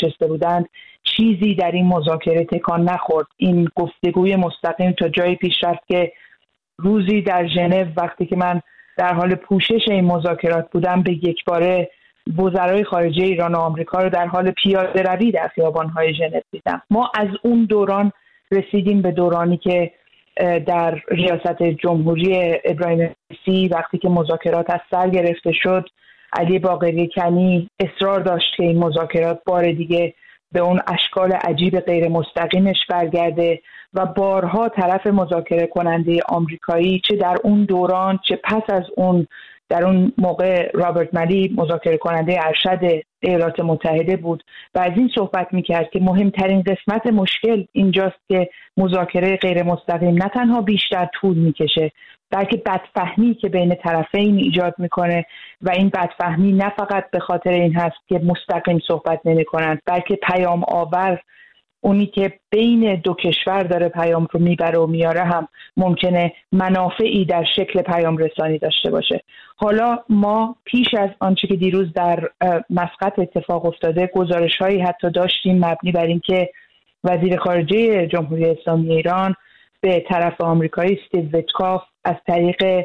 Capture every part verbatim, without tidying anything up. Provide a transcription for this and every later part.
نشسته بودند چیزی در این مذاکره تکان نخورد. این گفتگوی مستقیم تا جایی پیش رفت که روزی در ژنو وقتی که من در حال پوشش این مذاکرات بودم به یک باره وزرای خارجه ایران و آمریکا رو در حال پیاده روی در خیابان‌های ژنو دیدم. ما از اون دوران رسیدیم به دورانی که در ریاست جمهوری ابراهیم رئیسی وقتی که مذاکرات از سر گرفته شد، علی باقری کنی اصرار داشت که این مذاکرات بار دیگه به اون اشکال عجیب غیر مستقیمش برگرده و بارها طرف مذاکره کننده آمریکایی چه در اون دوران چه پس از اون، در اون موقع رابرت مالی مذاکره کننده ارشد ایالات متحده بود و از این صحبت میکرد که مهمترین قسمت مشکل اینجاست که مذاکره غیر مستقیم نه تنها بیشتر طول میکشه بلکه بدفهمی که بین طرفین ایجاد میکنه و این بدفهمی نه فقط به خاطر این هست که مستقیم صحبت نمیکنند بلکه پیام آور، اونی که بین دو کشور داره پیام رو میبره و میاره هم ممکنه منافعی در شکل پیام رسانی داشته باشه. حالا ما پیش از آنچه که دیروز در مسقط اتفاق افتاده گزارش هایی حتی داشتیم مبنی بر اینکه وزیر خارجه جمهوری اسلامی ایران به طرف آمریکایی استیو ویتکاف از طریق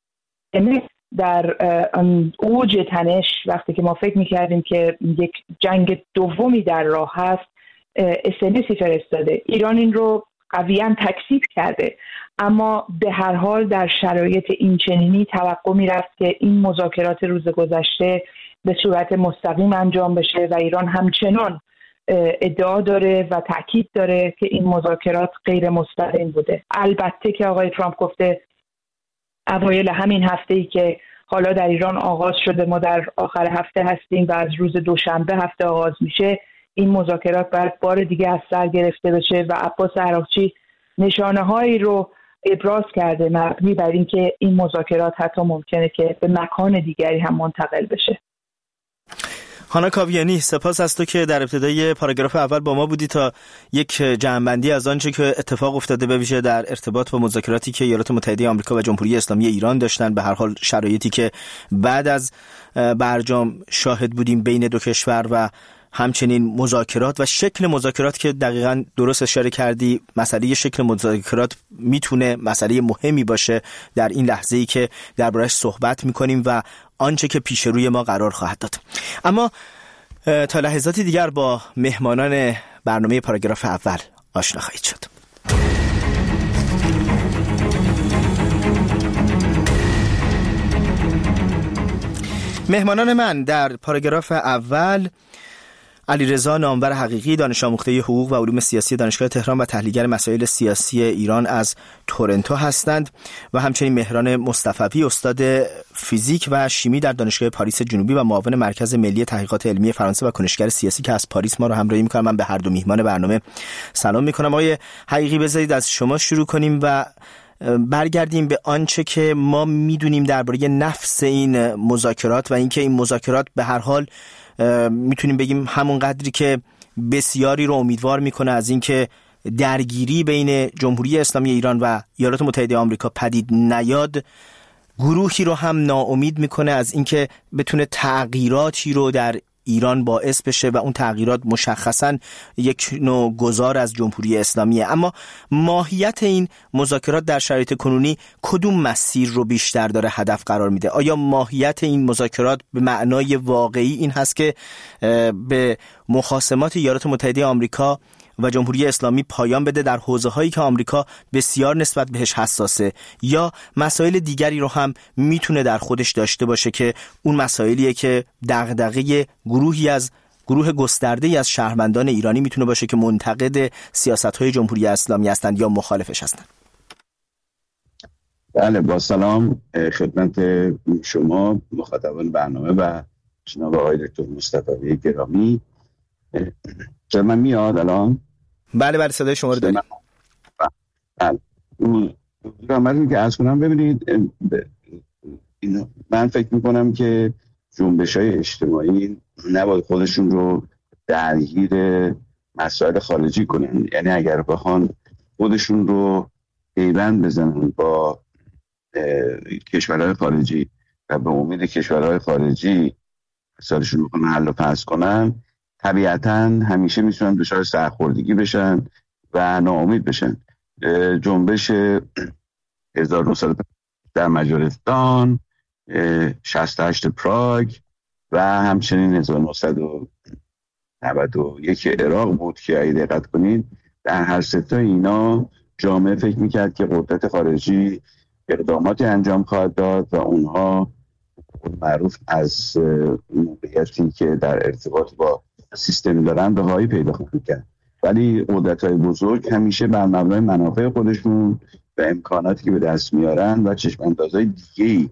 در اوج تنش وقتی که ما فکر میکردیم که یک جنگ دومی در راه هست اس‌ام‌اسی فرستاده. ایران این رو قویاً تکذیب کرده، اما به هر حال در شرایط این چنینی توقع میرفت که این مذاکرات روز گذشته به صورت مستقیم انجام بشه و ایران همچنان ادعا داره و تأکید داره که این مذاکرات غیر مستقیم بوده. البته که آقای ترامپ گفته اوایل همین هفته‌ای که حالا در ایران آغاز شده، ما در آخر هفته هستیم و از روز دوشنبه هفته آغاز میشه، این مذاکرات باید بار دیگه از سر گرفته بشه و عباس عراقچی نشانه هایی رو ابراز کرده مبنی بر اینکه این مذاکرات حتی ممکنه که به مکان دیگری هم منتقل بشه. هانا کاویانی، سپاس از تو که در ابتدای پاراگراف اول با ما بودی تا یک جمع‌بندی از آنچه که اتفاق افتاده به ویژه در ارتباط با مذاکراتی که ایالات متحده آمریکا و جمهوری اسلامی ایران داشتن، به هر حال شرایطی که بعد از برجام شاهد بودیم بین دو کشور و همچنین مذاکرات و شکل مذاکرات که دقیقاً درست اشاره کردی. مسئله شکل مذاکرات میتونه مسئله مهمی باشه در این لحظه‌ای که درباره‌اش صحبت میکنیم و آنچه که پیش روی ما قرار خواهد داد. اما تا لحظاتی دیگر با مهمانان برنامه پاراگراف اول آشنا خواهید شد. مهمانان من در پاراگراف اول: علیرضا نامور حقیقی، دانش آموخته حقوق و علوم سیاسی دانشگاه تهران و تحلیلگر مسائل سیاسی ایران از تورنتو هستند، و همچنین مهران مصطفی، استاد فیزیک و شیمی در دانشگاه پاریس جنوبی و معاون مرکز ملی تحقیقات علمی فرانسه و کنشگر سیاسی که از پاریس ما رو همراهی می‌کنم. من به هر دو میهمان برنامه سلام می‌کنم. آقای حقیقی، بذارید از شما شروع کنیم و برگردیم به آنچه که ما میدونیم درباره نفس این مذاکرات و اینکه این مذاکرات به هر حال میتونیم بگیم همون قدری که بسیاری رو امیدوار میکنه از اینکه درگیری بین جمهوری اسلامی ایران و ایالات متحده آمریکا پدید نیاد، گروهی رو هم ناامید میکنه از اینکه بتونه تغییراتی رو در ایران باعث بشه و اون تغییرات مشخصاً یک نوع گذار از جمهوری اسلامیه. اما ماهیت این مذاکرات در شرایط کنونی کدوم مسیر رو بیشتر داره هدف قرار میده؟ آیا ماهیت این مذاکرات به معنای واقعی این هست که به مخاصمات ایالات متحده آمریکا و جمهوری اسلامی پایان بده در حوزه‌هایی که آمریکا بسیار نسبت بهش حساسه، یا مسائل دیگری رو هم میتونه در خودش داشته باشه که اون مسائلیه که دغدغه گروهی از گروه گسترده‌ای از شهروندان ایرانی میتونه باشه که منتقد سیاست‌های جمهوری اسلامی هستند یا مخالفش هستند؟ بله، با سلام خدمت شما مخاطبان برنامه و جناب آقای دکتر مصطفی گرامی. چرا من میاد الان؟ بله بله، صدای شما رو داریم. بله. من که عرض کنم، ببینید من فکر میکنم که جنبش‌های اجتماعی نباید خودشون رو درگیر مسائل خارجی کنن. یعنی اگر بخوان خودشون رو پیوند بزنن با کشورهای خارجی و به امید کشورهای خارجی مسائلشون رو حل و فصل کنن، طبیعتاً همیشه میتونن دچار سرخوردگی بشن و ناامید بشن. جنبش هزار و نهصد در مجارستان، شصت و هشت پراگ و همچنین هزار و نهصد و نود و یک عراق بود که اگه دقت کنید در هر سه تا اینا جامعه فکر میکرد که قدرت خارجی اقداماتی انجام خواهد داد و اونها معروف از موقعیتی که در ارتباط با سیستمی دارن رهایی پیدا خواهند کرد. ولی قدرت‌های بزرگ همیشه بر مبنای منافع خودشون و امکاناتی که به دست میارن و چشم‌اندازهای دیگه‌ای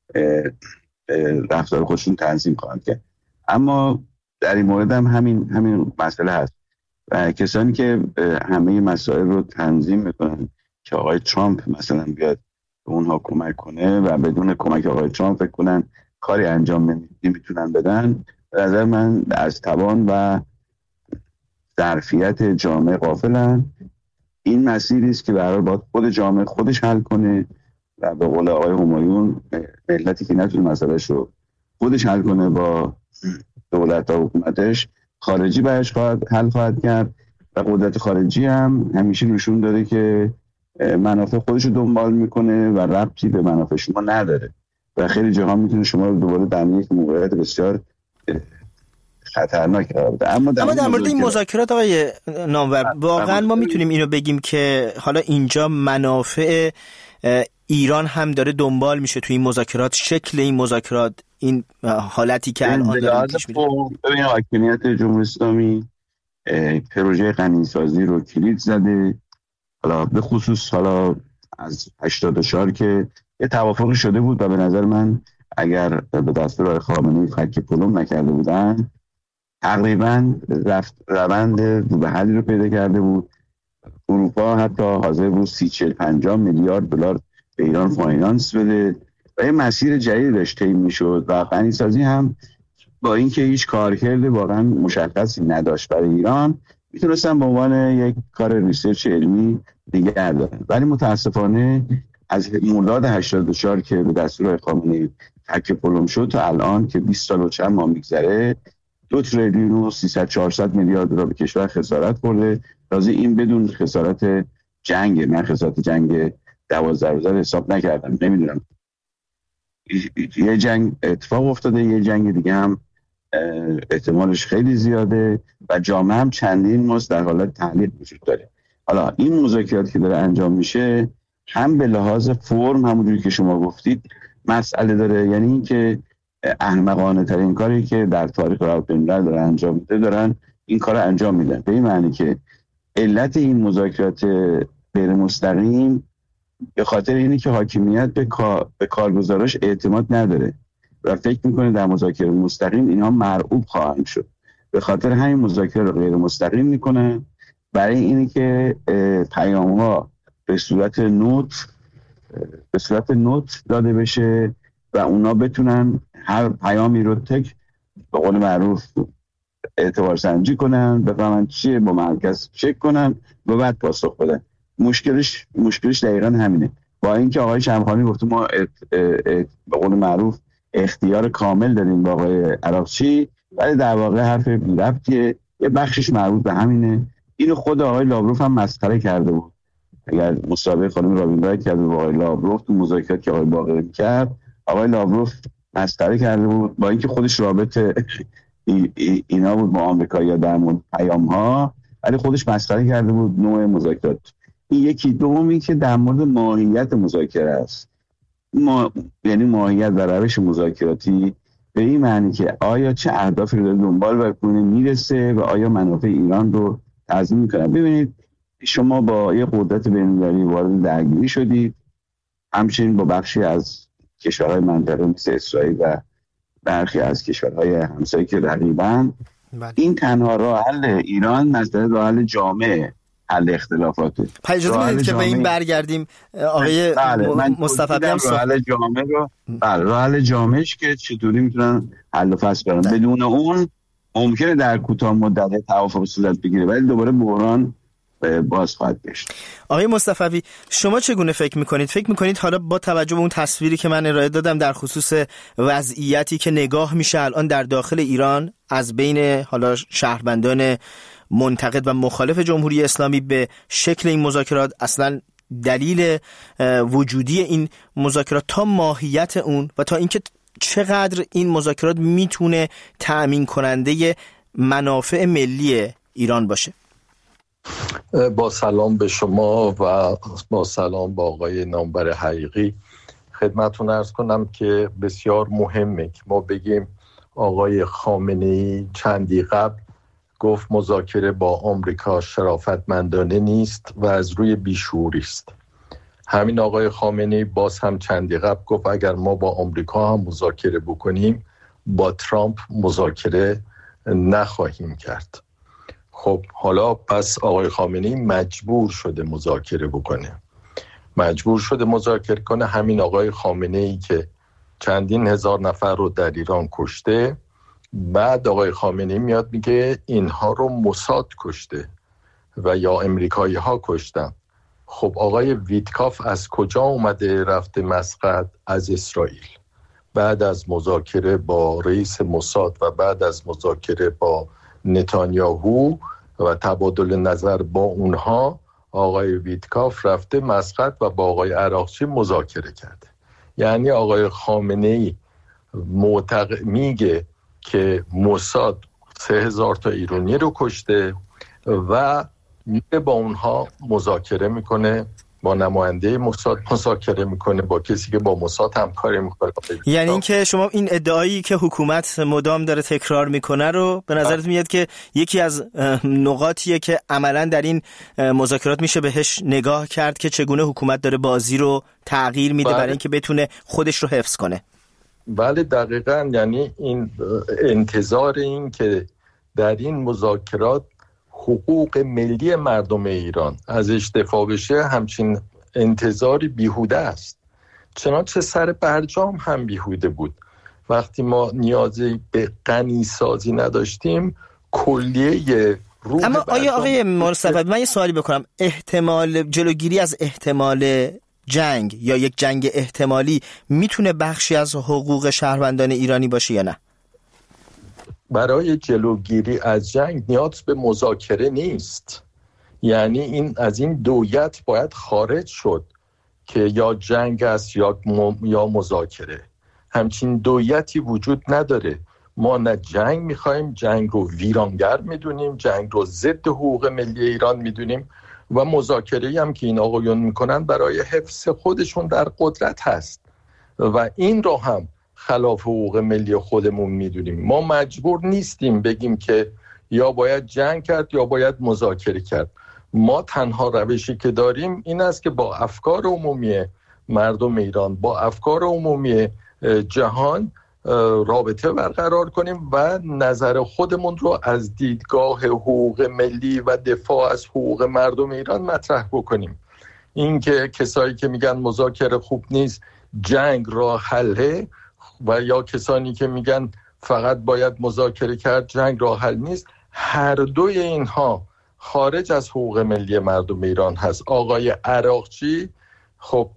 رفتار خودشون تنظیم خواهند کرد. اما در این مورد هم همین همین مسئله هست و کسانی که همه مسائل رو تنظیم میکنن که آقای ترامپ مثلا بیاد به اونها کمک کنه و بدون کمک آقای ترامپ فکر کنن کاری انجام نمیتونن بدن، به نظر من از توان و ظرفیت جامعه غافلن. این مسیری است که به هر حال باید خود جامعه خودش حل کنه و به قول آقای همایون ملتی که نتونه مسئلهش رو خودش حل کنه با دولت و حکومتش، خارجی برش خواهد حل خواهد کرد و قدرت خارجی هم همیشه نشون داده که منافع خودش رو دنبال میکنه و ربطی به منافع شما نداره و خیلی جاها میتونه شما رو دوباره در یک موقعیت بسیار خطرناک قرار بده. اما در, اما در مورد این مذاکرات آقای نامور واقعا ما میتونیم اینو بگیم که حالا اینجا منافع ایران هم داره دنبال میشه توی این مذاکرات، شکل این مذاکرات، این حالتی که الان داره پیش میره. ببینید حاکمیت جمهوری اسلامی پروژه غنیسازی رو کلید زده، حالا به خصوص حالا از هشتاد و چهار که یه توافقی شده بود و به نظر من اگر به دستور آقای خامنه‌ای فک پلم نکرده بودن تقریبا رفت روند رو به حلی رو پیدا کرده بود. اروپا حتی حاضر بود سی چل پنجاه میلیارد دلار به ایران فاینانس بده و یه مسیر جدید داشت طی میشد و غنیسازی هم با اینکه هیچ کارکرد واقعا مشخصی نداشت برای ایران میتونستن به عنوان یک کار ریسرچ علمی نگه دارن. ولی متاسفانه از مرداد هشتاد و چهار که به دستور خامنه‌ای تک پلم شد تا الان که بیست سال و چند ماه میگذره دو تریلیون و سیصد چهارصد میلیارد دلار به کشور خسارت برده. تازه این بدون خسارت جنگ، من خسارت جنگ دوازده روزه حساب نکردم، نمیدونم یه جنگ اتفاق افتاده، یه جنگ دیگه هم احتمالش خیلی زیاده و جامعه هم چندین ماست در حالت تحلیل وجود داره. حالا این مذاکرات که داره انجام میشه هم به لحاظ فرم همونجوری که شما گفتید مسئله داره، یعنی این که احمقانه ترین کاری که در تاریخ رابطه‌بین داره انجام میده دارن این کار رو انجام میدن، به این معنی که علت این مذاکرات غیر مستقیم به خاطر اینه که حاکمیت به کار به کارگزاراش اعتماد نداره و فکر میکنه در مذاکره مستقیم اینها مرعوب خواهند شد. به خاطر همین مذاکره رو غیر مستقیم میکنن برای اینه که پیام‌ها به صورت نوت به صورت نوت داده بشه و اونا بتونن هر پیامی رو تک به قول معروف اعتبار سنجی کنن، بفهمن چیه، با مرکز چک کنن و بعد پاسخ بدن. مشکلش مشکلش دقیقاً همینه. با اینکه آقای شمخانی گفته ما ات ات ات به قول معروف اختیار کامل داریم با آقای عراقچی، ولی در واقع حرف بی ربطیه، یه بخشش مربوط به همینه. اینو خود آقای لاوروف هم مسخره کرده بود. اگر مصاحبه خانم رابین کرد با آقای لاوروف تو مذاکرات که آقای باقری می‌کرد، آقای لاوروف مسخره کرده بود با اینکه خودش رابطه ای ای اینا بود با آمریکایی‌ها در مورد پیام‌ها، ولی خودش مسخره کرده بود نوع مذاکرات. این یکی. دومی که در مورد ماهیت مذاکره است، ما یعنی ماهیت و روش مذاکراتی به این معنی که آیا چه اهدافی رو داره دنبال بکنه میرسه و آیا منافع ایران رو تضمین میکنه. ببینید شما با یه قدرت بین‌المللی وارد درگیری شدید، همچنین با بخشی از کشورهای منطقه مثل اسرائیل و برخی از کشورهای همسایه که رقیبن. این تنها راه حل ایران مسئله راه حل جامعه حل اختلافاته. اجازه بدید که به این برگردیم آقای مصطفی بیام راه حل جامعه رو بله راه حل جامعهش که چطوری میتونن حل و فصل کنن. بدون اون ممکنه در کوتاه مدت توافق صورت بگیره ولی دوباره بحران باز خواهد گشت. آقای مصطفوی، شما چگونه فکر میکنید؟ فکر میکنید حالا با توجه به اون تصویری که من ارائه دادم در خصوص وضعیتی که نگاه میشه الان در داخل ایران از بین حالا شهروندان منتقد و مخالف جمهوری اسلامی به شکل این مذاکرات، اصلا دلیل وجودی این مذاکرات تا ماهیت اون و تا اینکه چقدر این مذاکرات میتونه تأمین کننده منافع ملی ایران باشه؟ با سلام به شما و با سلام با آقای نامبر حقیقی خدمتتون عرض کنم که بسیار مهمه که ما بگیم آقای خامنه‌ای چندی قبل گفت مذاکره با آمریکا شرافتمندانه نیست و از روی بیشعوری است. همین آقای خامنه‌ای باز هم چندی قبل گفت اگر ما با آمریکا هم مذاکره بکنیم با ترامپ مذاکره نخواهیم کرد. خب حالا پس آقای خامنه‌ای مجبور شده مذاکره بکنه مجبور شده مذاکره کنه. همین آقای خامنه‌ای که چندین هزار نفر رو در ایران کشته، بعد آقای خامنه‌ای میاد میگه اینها رو موساد کشته و یا امریکایی ها کشتن. خب آقای ویتکاف از کجا اومده رفته مسقط؟ از اسرائیل. بعد از مذاکره با رئیس موساد و بعد از مذاکره با نتانیاهو و تبادل نظر با اونها، آقای ویتکاف رفته مسقط و با آقای عراقچی مذاکره کرده. یعنی آقای خامنه‌ای معتقد میگه که موساد سه هزار تا ایرانی رو کشته و میره با اونها مذاکره میکنه، با نماینده موساد مذاکره میکنه، با کسی که با موساد همکاری میکنه. یعنی اینکه شما این ادعایی که حکومت مدام داره تکرار میکنه رو به نظرت میاد که یکی از نقاطیه که عملا در این مذاکرات میشه بهش نگاه کرد که چگونه حکومت داره بازی رو تغییر میده برای اینکه بتونه خودش رو حفظ کنه. بله دقیقاً. یعنی این انتظار این که در این مذاکرات حقوق ملی مردم ایران ازش دفاع بشه، همچین انتظاری بیهوده است. چنانچه سر برجام هم بیهوده بود. وقتی ما نیازی به غنی سازی نداشتیم کلیه روح. اما آیا آقای مصطفی من یه سوالی بکنم، احتمال جلوگیری از احتمال جنگ یا یک جنگ احتمالی میتونه بخشی از حقوق شهروندان ایرانی باشه یا نه؟ برای جلوگیری از جنگ نیاز به مذاکره نیست. یعنی این از این دویت باید خارج شد که یا جنگ است یا یا مذاکره. همچین دویتی وجود نداره. ما نه جنگ میخوایم، جنگ رو ویرانگر میدونیم، جنگ رو ضد حقوق ملی ایران میدونیم و مذاکره‌ای هم که این آقایون میکنن برای حفظ خودشون در قدرت هست و این رو هم خلاف حقوق ملی خودمون میدونیم. ما مجبور نیستیم بگیم که یا باید جنگ کرد یا باید مذاکره کرد. ما تنها روشی که داریم این است که با افکار عمومی مردم ایران، با افکار عمومی جهان رابطه برقرار کنیم و نظر خودمون رو از دیدگاه حقوق ملی و دفاع از حقوق مردم ایران مطرح بکنیم. این که کسایی که میگن مذاکره خوب نیست، جنگ راه حله، و یا کسانی که میگن فقط باید مذاکره کرد، جنگ راه حل نیست، هر دوی اینها خارج از حقوق ملی مردم ایران هست. آقای عراقچی خب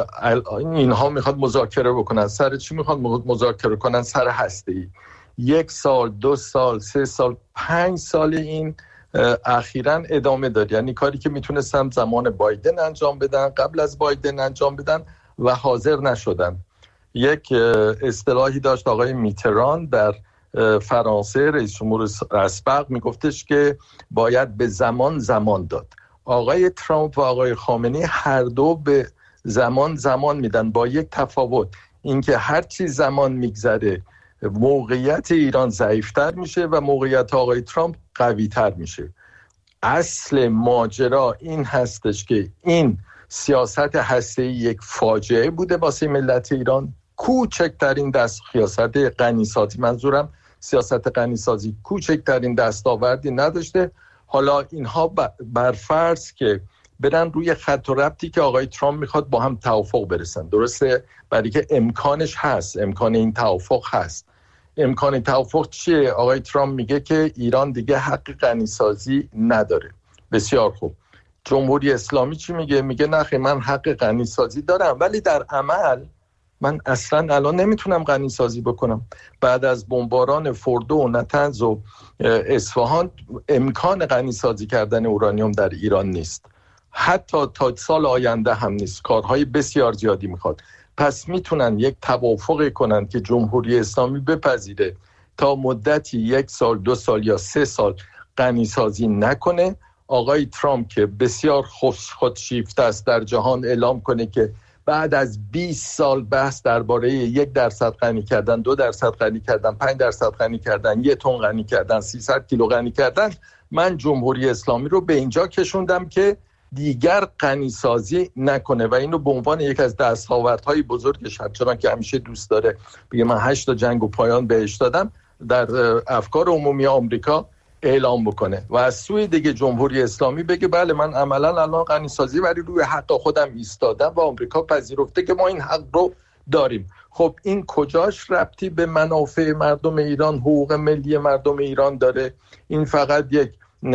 اینها میخواد مذاکره بکنن، سر چی میخواد مذاکره کنن؟ سر هسته‌ای. یک سال، دو سال، سه سال، پنج سال این اخیراً ادامه داد. یعنی کاری که میتونستن زمان بایدن انجام بدن، قبل از بایدن انجام بدن و حاضر نشدن. یک اصطلاحی داشت آقای میتران در فرانسه، رئیس جمهور اسبق، میگفتش که باید به زمان زمان داد. آقای ترامپ و آقای خامنه‌ای هر دو به زمان زمان میدن، با یک تفاوت، اینکه هر چی زمان میگذره موقعیت ایران ضعیفتر میشه و موقعیت آقای ترامپ قویتر میشه. اصل ماجرا این هستش که این سیاست هسته‌ای یک فاجعه بوده واسه ملت ایران. کوچکترین دست سیاست غنیسازی، منظورم سیاست غنیسازی، کوچکترین دستاوردی نداشته. حالا اینها بر فرض که برن روی خط و ربطی که آقای ترامپ میخواد با هم توافق برسن، درسته؟ برای که امکانش هست، امکان این توافق هست. امکان توافق چیه؟ آقای ترامپ میگه که ایران دیگه حق غنیسازی نداره. بسیار خوب. جمهوری اسلامی چی میگه؟ میگه نه من حق غنیسازی دارم، ولی در عمل من اصلا الان نمیتونم غنیسازی بکنم. بعد از بمباران فردو و نطنز و اصفهان امکان غنیسازی کردن اورانیوم در ایران نیست، حتی تا سال آینده هم نیست، کارهای بسیار زیادی میخواد. پس میتونن یک توافقی کنن که جمهوری اسلامی بپذیره تا مدتی یک سال، دو سال یا سه سال غنیسازی نکنه. آقای ترامپ که بسیار خودشیفته است در جهان اعلام کنه که بعد از بیست سال بحث درباره یک درصد غنی کردن، دو درصد غنی کردن، پنج درصد غنی کردن، یک تن غنی کردن، سیصد کیلو غنی کردن، من جمهوری اسلامی رو به اینجا کشوندم که دیگر غنیسازی نکنه و اینو به عنوان یک از دستاوردهای بزرگش، چون که همیشه دوست داره بگه من هشت تا جنگ و پایان بهش دادم، در افکار عمومی آمریکا اعلام بکنه و از سوی دیگه جمهوری اسلامی بگه بله من عملا الان غنیسازی ولی روی حق خودم ایستادم و آمریکا پذیرفته که ما این حق رو داریم. خب این کجاش ربطی به منافع مردم ایران، حقوق ملی مردم ایران داره؟ این فقط یک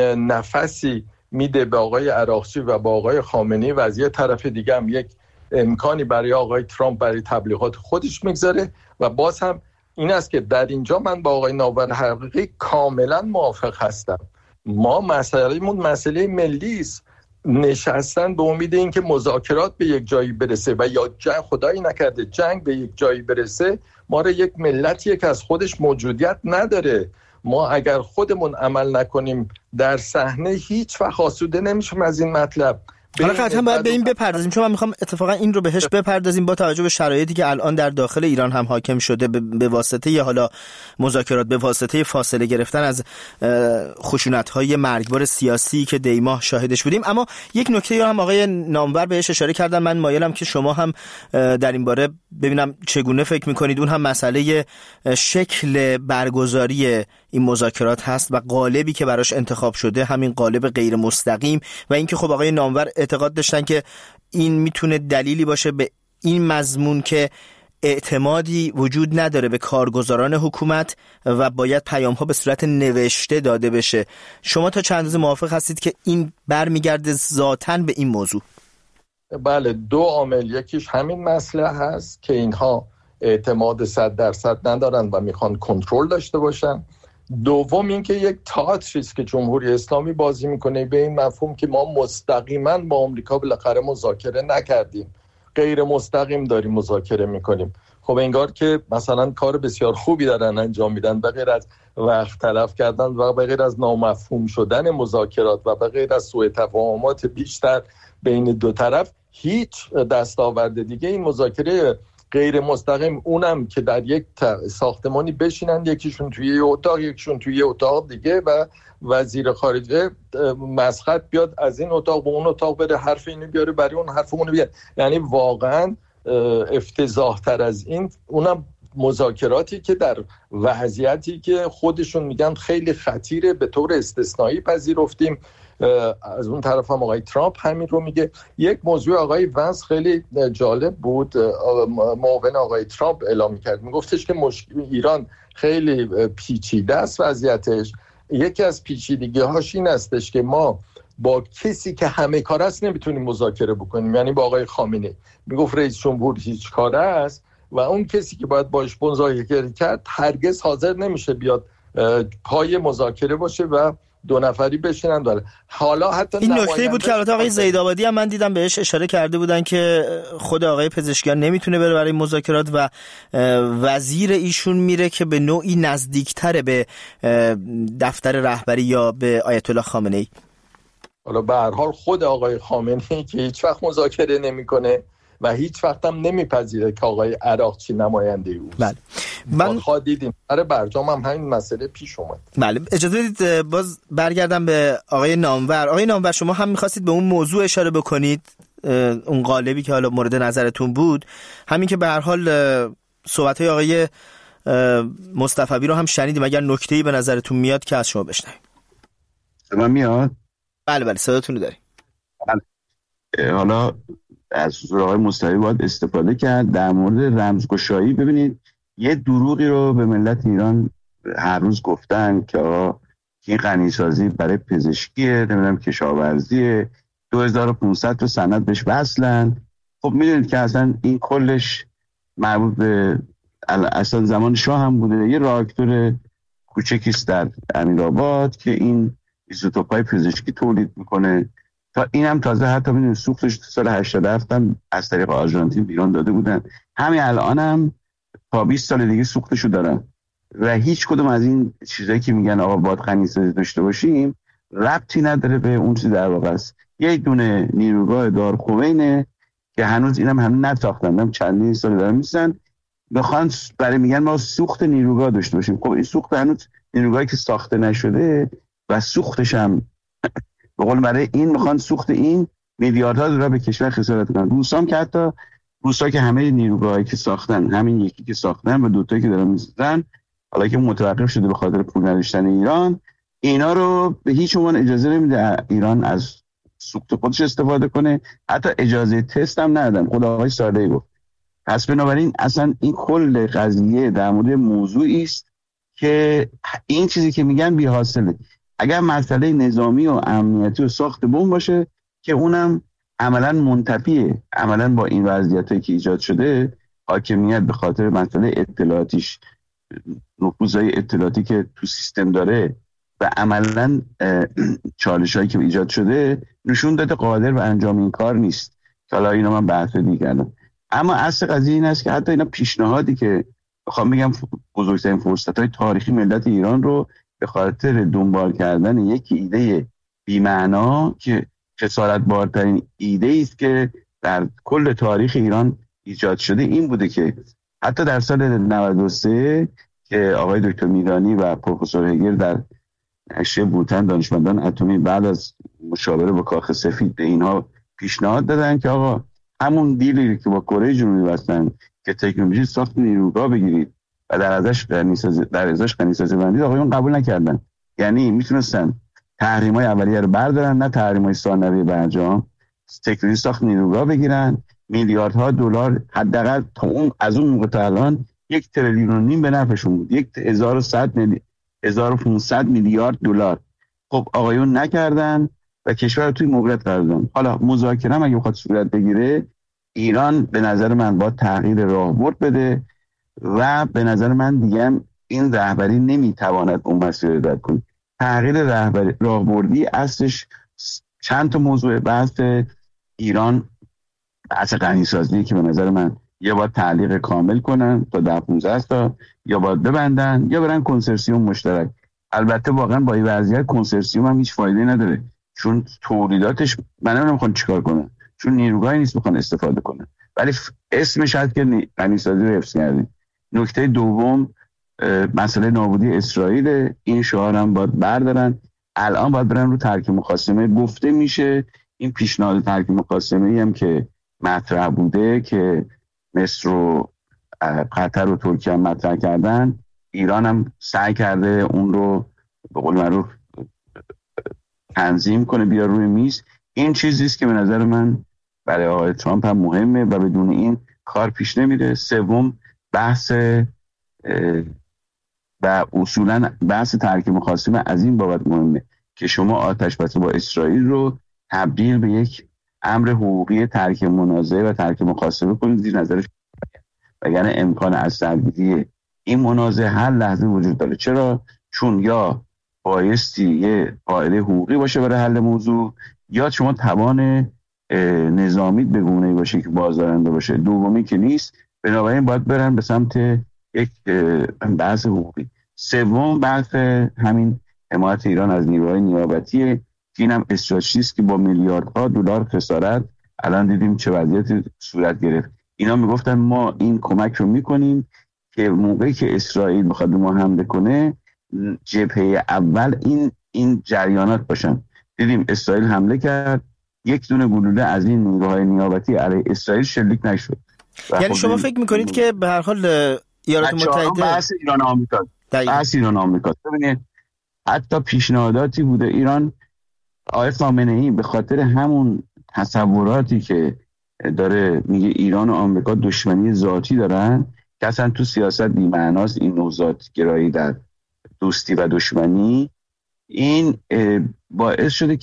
نفسی میده به آقای عراقچی و به آقای خامنه‌ای و از یه طرف دیگه هم یک امکانی برای آقای ترامپ برای تبلیغات خودش میگذاره. و باز هم این است که در اینجا من با آقای نامور حقیقی کاملا موافق هستم. ما مسئله‌مون مسئله ملی است. نشستن به امید این که مذاکرات به یک جایی برسه و یا جنگ، خدایی نکرده جنگ به یک جایی برسه، ما رو یک ملتیه که از خودش موجودیت نداره. ما اگر خودمون عمل نکنیم در صحنه هیچ وقت آسوده نمیشیم از این مطلب. حالا قطعا باید به این بپردازیم، چون من میخوام اتفاقا این رو بهش بپردازیم با توجه به شرایطی که الان در داخل ایران هم حاکم شده، به واسطه یا حالا مذاکرات، به واسطه فاصله گرفتن از خشونت‌های مرگبار سیاسی که دیماه شاهدش بودیم. اما یک نکته رو هم آقای نامور بهش اشاره کردن، من مایلم که شما هم در این باره ببینم چگونه فکر میکنید. اون هم مسئله شکل برگزاری این مذاکرات هست و قالبی که براش انتخاب شده، همین قالب غیر مستقیم، و اینکه خب آقای نامور اعتقاد داشتن که این میتونه دلیلی باشه به این مضمون که اعتمادی وجود نداره به کارگزاران حکومت و باید پیام ها به صورت نوشته داده بشه. شما تا چند اندازه موافق هستید که این برمیگرده ذاتاً به این موضوع؟ بله، دو عامل، یکیش همین مسئله هست که اینها اعتماد صد درصد ندارن و میخوان کنترل داشته باشن. دوم این که یک تئاتری است که جمهوری اسلامی بازی میکنه به این مفهوم که ما مستقیما با آمریکا بالاخره مذاکره نکردیم، غیر مستقیم داریم مذاکره میکنیم. خب انگار که مثلا کار بسیار خوبی دارن انجام میدن، به غیر از وقت تلف کردن و به غیر از نامفهوم شدن مذاکرات و به غیر از سوء تفاهمات بیشتر بین دو طرف، هیچ دستاورد دیگه این مذاکره غیر مستقیم، اونم که در یک ساختمانی بشینن، یکیشون توی یه اتاق یکیشون توی یه اتاق دیگه و وزیر خارجه مسخط بیاد از این اتاق به اون اتاق بره، حرف اینو بیاره برای اون حرف اونو بیاره. یعنی واقعا افتضاح تر از این، اونم مذاکراتی که در وضعیتی که خودشون میگن خیلی خطیره به طور استثنایی پذیرفتیم. از اون طرف هم آقای ترامپ همین رو میگه. یک موضوع آقای ونس خیلی جالب بود، معاون آقای ترامپ اعلام میکرد، میگفتش که مشکل ایران خیلی پیچیده است وضعیتش. یکی از پیچیدگی هاش این استش که ما با کسی که همه کار است نمیتونیم مذاکره بکنیم، یعنی با آقای خامنه‌ای. میگفت رئیس جمهور هیچ کاره است و اون کسی که باید باش مذاکره کرد هرگز حاضر نمیشه بیاد پای مذاکره باشه و دو نفری بشینن داره. حالا حتی این نکته بود که البته آقای زیدآبادی هم من دیدم بهش اشاره کرده بودن که خود آقای پزشکیان نمیتونه بره برای مذاکرات و وزیر ایشون میره که به نوعی نزدیکتره به دفتر رهبری یا به آیت الله خامنه‌ای. حالا به هر حال خود آقای خامنه‌ای که هیچ وقت مذاکره نمیکنه و هیچ وقت هم نمیپذیره که آقای عراقچی نماینده اوست. بله. من خواهد دیدیم برای برجام هم همین مسئله پیش اومد. بله، اجازه بدید باز برگردم به آقای نامور. آقای نامور، شما هم می‌خواستید به اون موضوع اشاره بکنید، اون قالبی که حالا مورد نظرتون بود، همین که به هر حال صحبت‌های آقای مصطفی رو هم شنیدیم. اگر نکته‌ای به نظرتون میاد که از شما بشنویم. من میاد؟ بله بله صداتون رو داریم. حالا از حضور آقای مصطفی باید استفاده کرد در مورد رمزگشایی. ببینید یه دروغی رو به ملت ایران هر روز گفتن که این غنیسازی برای پزشکیه، نمیدونم کشاورزیه، دو هزار و پانصد تا سند بهش وصلن. خب میدونید که اصلا این کلش مربوط به اصلا زمان شاه هم بوده. یه راکتور کوچکیست در امیرآباد که این ایزوتوپای پزشکی تولید میکنه. تا اینم تازه حتی میدونید سوختش سال هشتاد و هفت هم از طریق آرژانتین بیرون داده بودن. همین الان هم تا بیست سال دیگه سوختشو دارن و هیچ کدوم از این چیزایی که میگن آقا باید غنیسازی داشته باشیم ربطی نداره به اون چیز در واقع است. یک دونه نیروگاه دارالخوینه که هنوز اینم هم نساختن، هم چندین سال دارن میسن بخوان برای میگن ما سوخت نیروگاه داشته باشیم. خب این سوخت هنوز نیروگاهی که ساخته نشده و سوختش هم به قول برای این میخوان سوخت این میلیاردها دلار به کشور خسارت کنن. روسام که حتی روسا که همه نیروگاهایی که ساختن همین یکی که ساختن و دوتایی که دارن میسازن حالا که متوقف شده به خاطر پول نداشتن ایران، اینا رو به هیچ عنوان اجازه نمیده ایران از سوخت خودش استفاده کنه. حتی اجازه تست هم ندادن، خود آقای صالحی گفت. پس بنابراین اصلا این کل قضیه در مورد موضوعی است که این چیزی که میگن بی حاصله. اگر مسئله نظامی و امنیتی و ساخت بمب باشه که اونم عملا منتفیه عملا با این وضعیتی که ایجاد شده. حاکمیت به خاطر مسئله اطلاعاتیش، نفوذهای اطلاعاتی که تو سیستم داره و عملا چالشایی که ایجاد شده نشون داده قادر به انجام این کار نیست. حالا اینا من بحث دیگه. اما اصل قضیه این است که حتی اینا پیشنهادی که بخوام بگم بزرگترین فرصت‌های تاریخی ملت ایران رو به خاطر دنبال کردن یک ایده بی‌معنا که خسارت بارترین ایده است که در کل تاریخ ایران ایجاد شده این بوده که حتی در سال نود و سه که آقای دکتر میرانی و پروفسور هگل در نشریه بوتن دانشمندان اتمی بعد از مشاوره با کاخ سفید به اینها پیشنهاد دادن که آقا همون دیلی که با کره جنوبی بستن که تکنولوژی ساخت نیروگاه بگیرید و در ازش غنیسازی در ازش غنیسازی بندید، آقایون قبول نکردن. یعنی میتونستن تحریم‌های اولیه رو بردارن، نه تحریم‌های ثانویه برجام، تکنولوژی ساخت نیروگاه بگیرن، میلیاردها دلار حداقل تا اون از اون موقع تا الان یک تریلیون و نیم به نفعشون بود، یک هزار و صد میلی... هزار و پانصد میلیارد دلار. خب آقایون نکردن و کشور رو توی موقعیت قرار دادن. حالا مذاکره هم اگه بخواد صورت بگیره، ایران به نظر من باید تغییر راهبرد بده و به نظر من دیگه این رهبری نمیتواند اون مسیر رو رد کنه. تغییر رهبری راهبردی اصلش چند تا موضوع. بحث ایران بحث غنیسازی که به نظر من یا باید تعلیق کامل کنن تا ده پانزده تا، یا باید ببندن یا برن کنسرسیوم مشترک. البته واقعا با این وضعیت کنسرسیوم هم هیچ فایده نداره، چون تولیداتش من نمیدونم چیکار کنن، چون نیروگاهی نیست بخوان استفاده کنن. ولی اسمش هست که غنیسازی رو حفظ کردیم. نکته دوم مسئله نابودی اسرائیل، این شعار هم باید بردارن. الان باید برن رو ترک مخاصمه. گفته میشه این پیشنهاد ترک مخاصمه هم که مطرح بوده که مصر و قطر و ترکیه هم مطرح کردن، ایران هم سعی کرده اون رو به قول معروف تنظیم کنه بیار روی میز. این چیزی است که به نظر من برای آقای ترامپ هم مهمه و بدون این کار پیش نمیره. سوم بحث و اصولا بحث ترک مخاصمه از این بابت مهمه که شما آتش بس با اسرائیل رو تبدیل به یک امر حقوقی ترک منازعه و ترک مخاصمه کنید زیر نظرش، وگرنه امکان از درگیری این منازعه هر لحظه وجود داره. چرا؟ چون یا بایستی یه قاعده حقوقی باشه برای حل موضوع، یا شما توان نظامی به گونه‌ای باشه که بازدارنده باشه. دومی که نیست، بنابراین باید برن به سمت یک بحث حقوقی. سوم بحث همین حمایت ایران از نیروهای نیابتیه که اینم استراتژی است که با میلیاردها دلار خسارت الان دیدیم چه وضعیتی صورت گرفت. اینا میگفتن ما این کمک رو میکنیم که موقعی که اسرائیل بخواد به ما حمله کنه جبهه اول این این جریانات باشن. دیدیم اسرائیل حمله کرد، یک دونه گلوله از این نیروهای نیابتی علیه اسرائیل شلیک نشد. یعنی شما فکر میکنید که به هر حال ایالات متحده بحث ایران و آمریکا بحث ایران و آمریکا ببینید حتی پیشنهاداتی بوده ایران، آقای خامنه‌ای به خاطر همون تصوراتی که داره میگه ایران و آمریکا دشمنی ذاتی دارن که اصلا تو سیاست بی‌معناست این نوع ذات‌گرایی در دوستی و دشمنی، این باعث شده که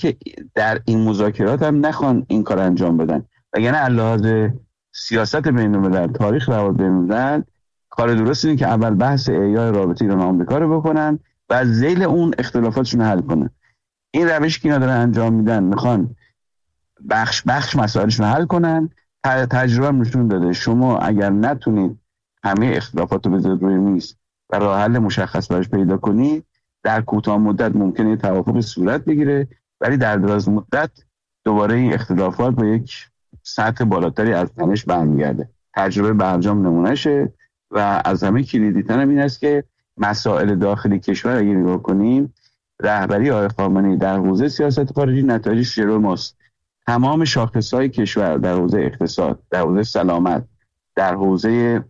در این مذاکرات هم نخوان این کار انجام بدن. وگرنه علاوه سیاست بین الملل، تاریخ روابط بین الملل، کار درست اینه که اول بحث احیای رابطه ایران و آمریکا رو بکنن و از ذیل اون اختلافاتشون حل کنن. این روش که اینا دارن انجام میدن، میخوان بخش بخش مسائلشون حل کنن. تجربه نشون داده شما اگر نتونید همه اختلافات رو بذارید روی میز و راه حل مشخص براش پیدا کنید، در کوتاه مدت ممکنه توافق صورت بگیره، ولی در دراز مدت دوباره این اختلافات با یک سطح بالاتری از تنش برمیگرده. تجربه برجام نمونهشه و از همه کلیدی‌تر این است که مسائل داخلی کشور اگه نگاه کنیم، رهبری آقای خامنه‌ای در حوزه سیاست خارجی نتایجش جلوی ماست. تمام شاخص‌های کشور در حوزه اقتصاد، در حوزه سلامت، در حوزه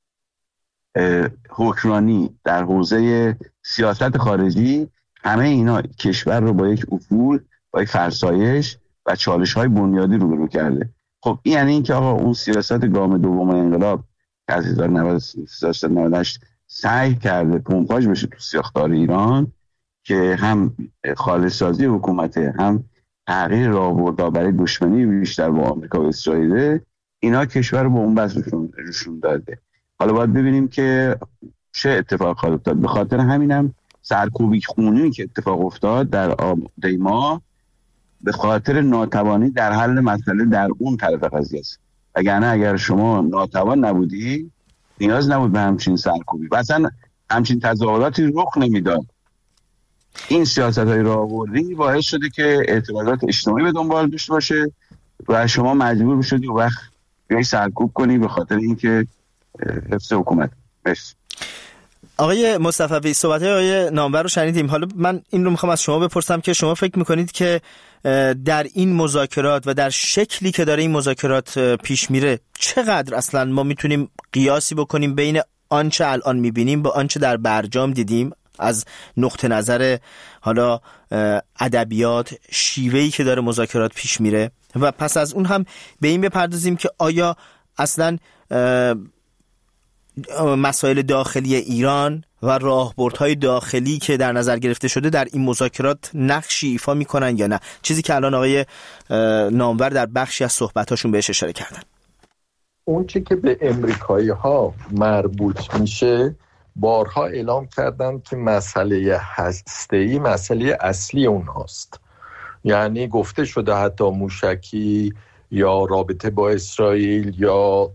حکمرانی، در حوزه سیاست خارجی، همه اینا کشور رو با یک افول، با یک فرسایش و چالش‌های بنیادی روبرو کرده. خب این یعنی این که آقا اون سیاست گام دوم انقلاب که از هزار و نهصد و نود و هشت سعی کرده پمپاژ بشه تو ساختار ایران که هم خالص‌سازی حکومت، هم تغییر راهبردها برای دشمنی بیشتر با آمریکا و اسرائیل، اینا کشور رو به اون بس روشون داده. حالا باید ببینیم که چه اتفاق خواهد افتاد. به خاطر همینم سرکوبی خونی که اتفاق افتاد در آبادی ما به خاطر ناتوانی در حل مسئله در اون طرف قضیه است. وگرنه اگر شما ناتوان نبودی نیاز نبود به همچین سرکوبی و اصلا همچین تظاهراتی رخ نمیداد. این سیاست‌های راهبردی باعث شده که اعتراضات اجتماعی به دنبال داشته باشه و شما مجبور بشید و وقت بیای سرکوب کنی به خاطر اینکه حفظ حکومت. مرسی. آقای مصطفی، صحبت‌های آقای نامور رو شنیدیم. حالا من این رو میخوام از شما بپرسم که شما فکر میکنید که در این مذاکرات و در شکلی که داره این مذاکرات پیش میره چقدر اصلا ما میتونیم قیاسی بکنیم بین آنچه الان میبینیم با آنچه در برجام دیدیم، از نقطه نظر حالا ادبیات، شیوهی که داره مذاکرات پیش میره، و پس از اون هم به این بپردازیم که آیا اصلا مسائل داخلی ایران و راهبردهای داخلی که در نظر گرفته شده در این مذاکرات نقشی ایفا میکنن یا نه، چیزی که الان آقای نامور در بخشی از صحبتاشون بهش اشاره کردن. اون چی که به امریکایی ها مربوط میشه، بارها اعلام کردن که مسئله هسته‌ای مسئله اصلی اونهاست. یعنی گفته شده حتی موشکی یا رابطه با اسرائیل یا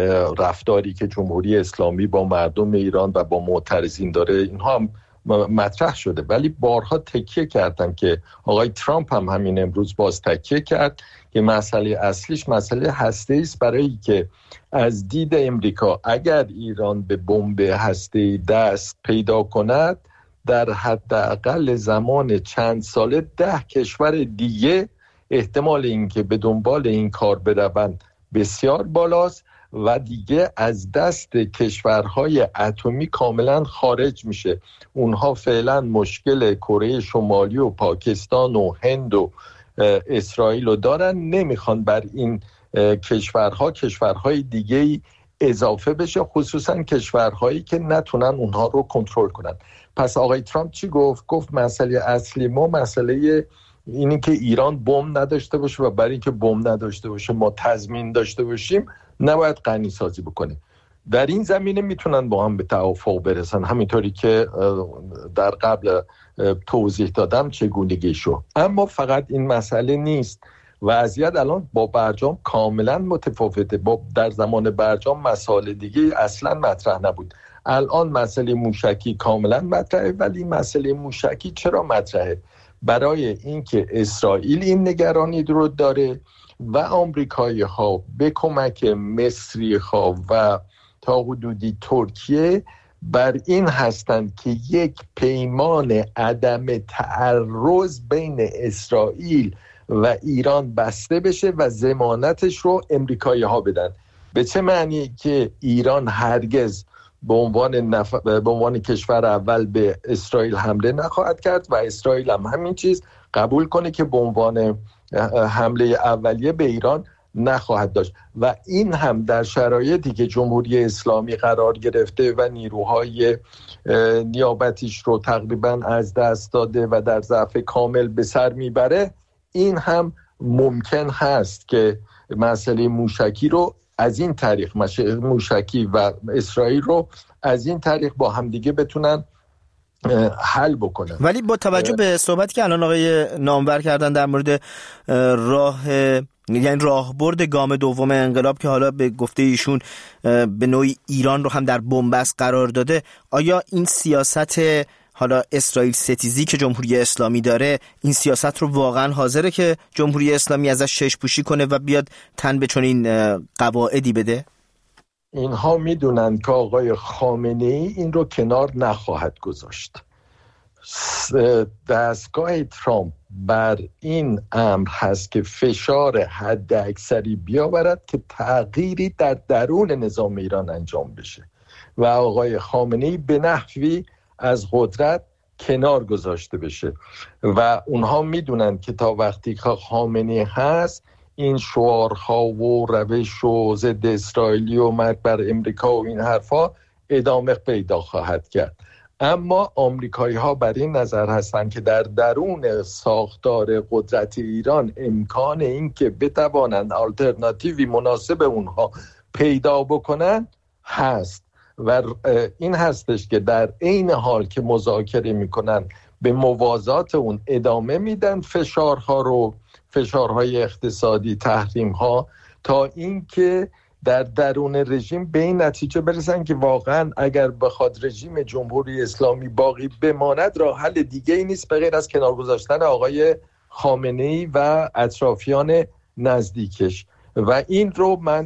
رفتاری که جمهوری اسلامی با مردم ایران و با معترضین داره، اینها هم مطرح شده، ولی بارها تکیه کردن که آقای ترامپ هم همین امروز باز تکیه کرد که مسئله اصلیش مسئله هسته‌ای است، برای که از دید امریکا اگر ایران به بمب هسته‌ای دست پیدا کند، در حداقل زمان چند ساله ده کشور دیگه احتمال اینکه به دنبال این کار بروند بسیار بالاست و دیگه از دست کشورهای اتمی کاملا خارج میشه. اونها فعلا مشکل کره شمالی و پاکستان و هند و اسرائیل رو دارن، نمیخوان بر این کشورها کشورهای دیگه اضافه بشه، خصوصا کشورهایی که نتونن اونها رو کنترل کنن. پس آقای ترامپ چی گفت؟ گفت مسئله اصلی ما مسئله اینی که ایران بمب نداشته باشه و برای اینکه بمب نداشته باشه ما تضمین داشته باشیم نباید غنی سازی بکنیم. در این زمینه میتونن با هم به توافق برسن، همینطوری که در قبل توضیح دادم چگونگیشو. اما فقط این مسئله نیست. وضعیت الان با برجام کاملا متفاوته. با در زمان برجام مسائل دیگه اصلا مطرح نبود. الان مسئله موشکی کاملا مطرحه، ولی مسئله موشکی چرا مطرحه؟ برای اینکه اسرائیل این نگرانی رو داره و آمریکایی ها به کمک مصری ها و تا حدودی ترکیه بر این هستند که یک پیمان عدم تعرض بین اسرائیل و ایران بسته بشه و ضمانتش رو امریکایی ها بدن. به چه معنی؟ که ایران هرگز به عنوان نف... به عنوان کشور اول به اسرائیل حمله نخواهد کرد و اسرائیل هم همین چیز قبول کنه که به عنوان حمله اولیه به ایران نخواهد داشت. و این هم در شرایطی که جمهوری اسلامی قرار گرفته و نیروهای نیابتیش رو تقریبا از دست داده و در ضعف کامل به سر میبره، این هم ممکن هست که مسئله موشکی رو از این طریق موشکی و اسرائیل رو از این طریق با همدیگه بتونن حل بکنن. ولی با توجه به صحبتی که الان آقای نامور کردن در مورد راه یعنی راهبرد گام دوم انقلاب که حالا به گفته ایشون به نوعی ایران رو هم در بنبست قرار داده، آیا این سیاست حالا اسرائیل ستیزی که جمهوری اسلامی داره، این سیاست رو واقعا حاضره که جمهوری اسلامی ازش چشم پوشی کنه و بیاد تن به چنین قواعدی بده؟ اینها میدونن که آقای خامنه ای این رو کنار نخواهد گذاشت. دستگاه ترامپ بر این امر هست که فشار حد اکثری بیاورد که تغییری در درون نظام ایران انجام بشه و آقای خامنه ای به نحوی از قدرت کنار گذاشته بشه و اونها میدونن که تا وقتی که خامنه هست این شعارها و روش و ضد اسرائیلی و مرگ بر امریکا و این حرفا ادامه پیدا خواهد کرد. اما آمریکایی ها بر این نظر هستند که در درون ساختار قدرت ایران امکان این که بتوانند آلترناتیوی مناسب اونها پیدا بکنن هست و این هستش که در عین حال که مذاکره میکنن به موازات اون ادامه میدن فشارها رو، فشارهای اقتصادی، تحریم‌ها، تا اینکه در درون رژیم به این نتیجه برسن که واقعا اگر بخواد رژیم جمهوری اسلامی باقی بماند راه حل دیگه ای نیست به غیر از کنار گذاشتن آقای خامنه‌ای و اطرافیان نزدیکش و این رو من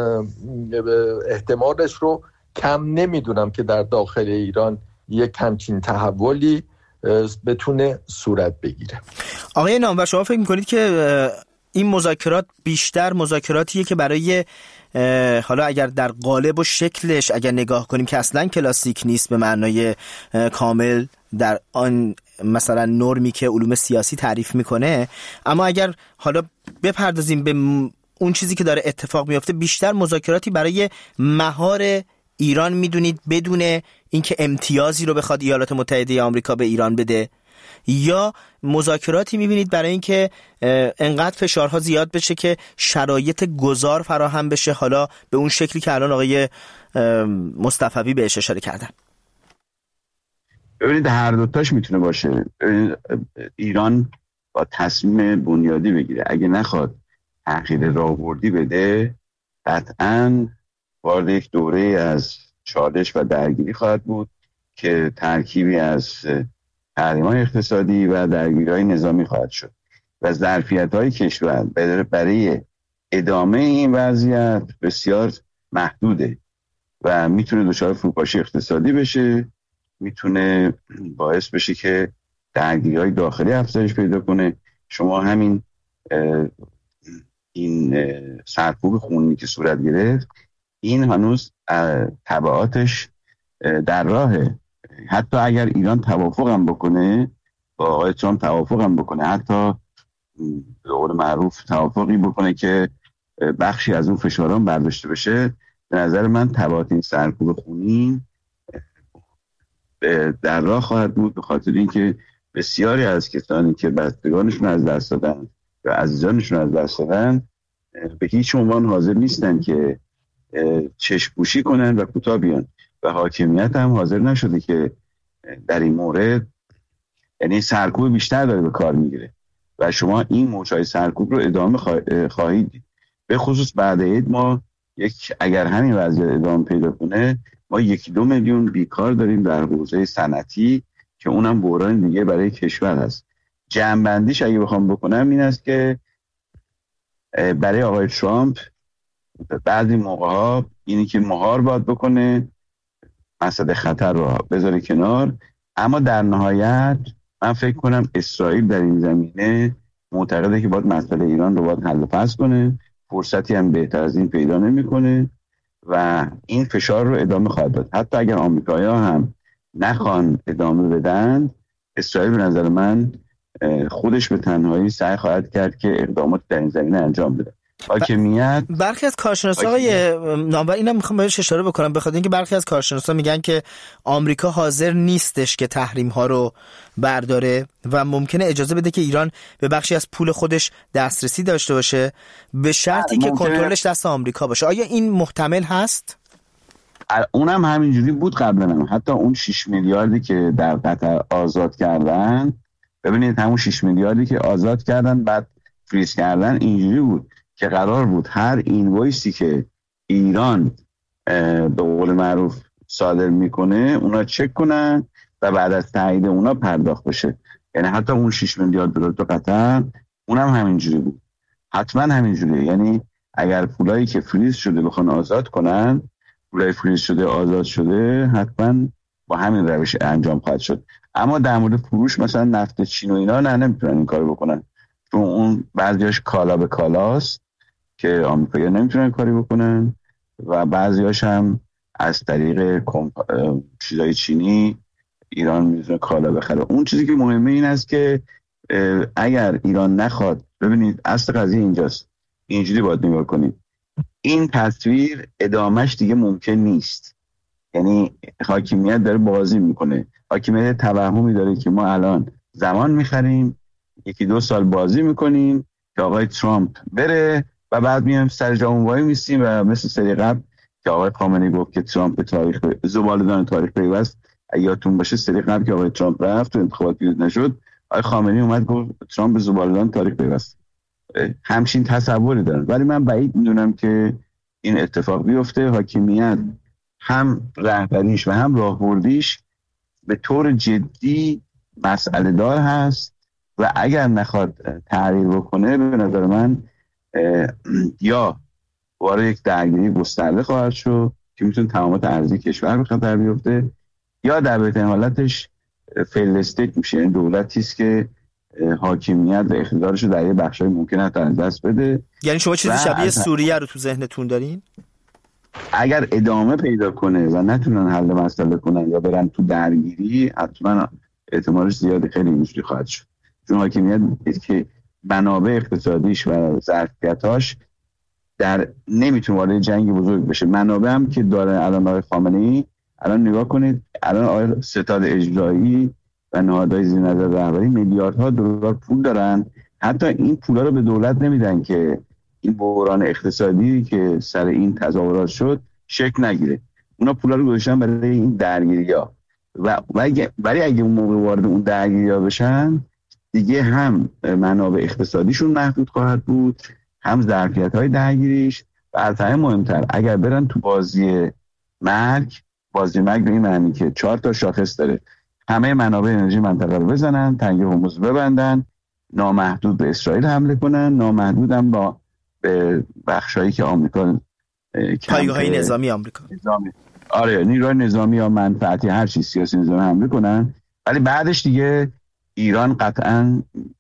احتمالش رو کم نمیدونم که در داخل ایران یک همچین تحولی بتونه صورت بگیره. آقای نامور، شما فکر میکنید که این مذاکرات بیشتر مذاکراتیه که برای حالا اگر در قالب و شکلش اگر نگاه کنیم که اصلا کلاسیک نیست به معنای کامل در آن مثلا نرمی که علوم سیاسی تعریف میکنه، اما اگر حالا بپردازیم به اون چیزی که داره اتفاق میفته، بیشتر مذاکراتی برای مهار ایران میدونید بدون اینکه امتیازی رو بخواد ایالات متحده آمریکا به ایران بده، یا مذاکراتی میبینید برای اینکه انقدر فشارها زیاد بشه که شرایط گذار فراهم بشه، حالا به اون شکلی که الان آقای مصطفوی بهش اشاره کردن؟ ببینید هر دوتاش میتونه باشه. ایران با تصمیم بنیادی بگیره، اگه نخواد تغییر راهبردی بده قطعاً وارد یک دوره از چالش و درگیری خواهد بود که ترکیبی از تحریم‌های اقتصادی و درگیری‌های نظامی خواهد شد و ظرفیت‌های کشور برای ادامه این وضعیت بسیار محدوده و میتونه دچار فروپاشی اقتصادی بشه، میتونه باعث بشه که درگیری‌های داخلی افزایش پیدا کنه. شما همین این سرکوب خونی که صورت گرفت، این هنوز تبعاتش در راهه. حتی اگر ایران توافق هم بکنه با آقای ترامپ، توافق هم بکنه، حتی به قول معروف توافقی بکنه که بخشی از اون فشاران برداشته بشه، به نظر من تبعات این سرکوب خونی در راه خواهد بود، به خاطر اینکه بسیاری از کسانی که بستگانشون از دست دادن و عزیزانشون از دست دادن به هیچ عنوان حاضر نیستن که چشم پوشی کنن و کوتاه بیان و حاکمیت هم حاضر نشده که در این مورد، یعنی سرکوب بیشتر داره به کار میگیره و شما این موجهای سرکوب رو ادامه خواهید دید. به خصوص بعد عید ما یک اگر همین وضعیت ادامه پیدا کنه، ما یکی دو میلیون بیکار داریم در حوزه صنعتی که اونم بحران دیگه برای کشور هست. جمع‌بندیش اگه بخوام بکنم این است که برای آقای ترامپ بعضی موقع ها اینی که مهار باید بکنه، مسئله خطر رو بذاره کنار، اما در نهایت من فکر کنم اسرائیل در این زمینه معتقده که باید مسئله ایران رو باید حل و فصل کنه، فرصتی هم بهتر از این پیدا نمی‌کنه و این فشار رو ادامه خواهد داد. حتی اگر آمریکایی‌ها هم نخوان ادامه بدن، اسرائیل به نظر من خودش به تنهایی سعی خواهد کرد که اقدامات در این زمینه انجام بده. حاکمیت. برخی از کارشناسا های نامور اینا میخوام بهش اشاره بکنم، بخاطر اینکه برخی از کارشناسا میگن که آمریکا حاضر نیستش که تحریم ها رو برداره و ممکنه اجازه بده که ایران به بخشی از پول خودش دسترسی داشته باشه به شرطی که کنترلش دست آمریکا باشه. آیا این محتمل هست؟ اونم همینجوری بود قبلا هم. حتی اون شش میلیاردی که در قطر آزاد کردن، ببینید همون شش میلیاردی که آزاد کردن بعد فریز کردن، اینجوری بود که قرار بود هر اینوایسی که ایران به قول معروف صادر میکنه اونا چک کنن و بعد از تایید اونا پرداخت بشه. یعنی حتی اون شش میلیارد دلار تو قطر اونم همینجوری بود، حتما همینجوریه. یعنی اگر پولایی که فریز شده بخوان آزاد کنن، پولای فریز شده آزاد شده، حتما با همین روش انجام خواهد شد. اما در مورد فروش مثلا نفت چین و اینا نه، نمیتونن این کارو بکنن، چون اون بعضیاش کالا به کالاست که آمریکایی‌ها نمیتونن کاری بکنن و بعضیاش هم از طریق کمپ... چیزای چینی ایران میتونه کالا بخره. اون چیزی که مهمه این است که اگر ایران نخواد، ببینید اصل قضیه اینجاست، اینجوری باید نگاه کنید، این تصویر ادامهش دیگه ممکن نیست. یعنی حاکمیت داره بازی میکنه، حاکمیت توهمی داره که ما الان زمان میخریم، یکی دو سال بازی میکنیم که آقای ترامپ بره و بعد میایم سر جامون وای میسیم و مثل سری قبل که آقای خامنه‌ای گفت که ترامپ تاریخ زباله‌دان تاریخ پیوست، یادتون باشه سری قبل که آقای ترامپ رفت تو انتخابات پیروز نشد، آقای خامنه‌ای اومد گفت ترامپ زباله‌دان تاریخ پیوست. همچین تصوری دارن، ولی من بعید میدونم که این اتفاق بیفته. حاکمیت هم رهبریش و هم راهبردیش به طور جدی مسئله دار هست و اگر نخواد تغییر بکنه به نظر من یا وارد یک درگیری گسترده خواهد شد که میتونه تمامات ارضی کشور به خطر بیفته، یا در بهترین حالتش فیل استیت میشه، این دولتی است که حاکمیت و اقتدارش رو در یه بخشای ممکنه حتی از دست بده. یعنی شما چیزی شبیه سوریه رو تو ذهنتون دارین؟ اگر ادامه پیدا کنه و نتونن حل مسئله کنن یا برن تو درگیری، حتما احتمالش زیاد خیلی اینجوری خواهد شد، چون حاکمیت که منابع اقتصادیش و ظرفیتاش در نمیتونه وارد جنگ بزرگ بشه. منابع هم که داره الان آقای خامنه‌ای، الان نگاه کنید، الان آقای ستاد اجرایی و نهادهای زیر نظر رهبری میلیاردها دلار پول دارن، حتی این پولا رو به دولت نمیدن که این بحران اقتصادی که سر این تظاهرات شد شکل نگیره. اونا پولا رو گذاشتن برای این درگیری‌ها و ولی اگه اون موقع وارد اون درگیری‌ها بشن دیگه هم منابع اقتصادیشون محدود خواهد بود، هم ظرفیت‌های درگیریش، و از همه مهمتر اگر برن تو بازی مرگ، بازی مرگ به این معنی که چهار تا شاخص داره، همه منابع انرژی منطقه رو بزنن، تنگه هرمز ببندن، نامحدود به اسرائیل حمله کنن، نامحدود هم با به بخشایی که آمریکا پایگاه‌های نظامی آمریکا نظامی آره نیروی نظامی یا منفعتی هر چیز سیاسی نظامی حمله کنن. ولی بعدش دیگه ایران قطعاً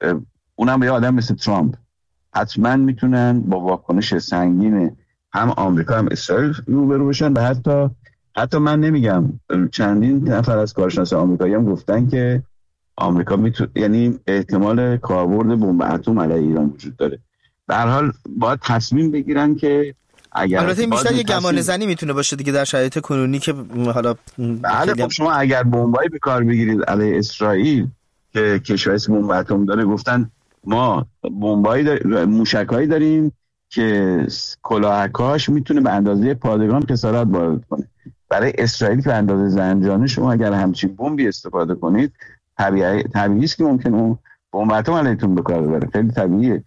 اونم به آدم مثل ترامپ حتما میتونن با واکنش سنگین هم آمریکا هم اسرائیل روبرو بشن و حتی حتی من نمیگم، چندین نفر از کارشناسان آمریکایی هم گفتن که آمریکا میتونه، یعنی احتمال کاربرد بمب اتم علیه ایران وجود داره. به هر حال باید تصمیم بگیرن که اگر البته این بیشتر یه گمان زنی میتونه باشه دیگه در شرایط کنونی که حالا بله. خب شما اگر بمبایی به کار بگیرید علیه اسرائیل که کشور بمب اتم داره، گفتن ما بمبایی داریم، موشکایی داریم که کلاهکاش میتونه به اندازه پادگان خسارت وارد کنه. برای اسرائیل که به اندازه زنجانه شما اگر همچین بمبی استفاده کنید، طبیعی طبیعی است که ممکن اون بمب اتم علیتون به کار ببره، خیلی طبیعیه.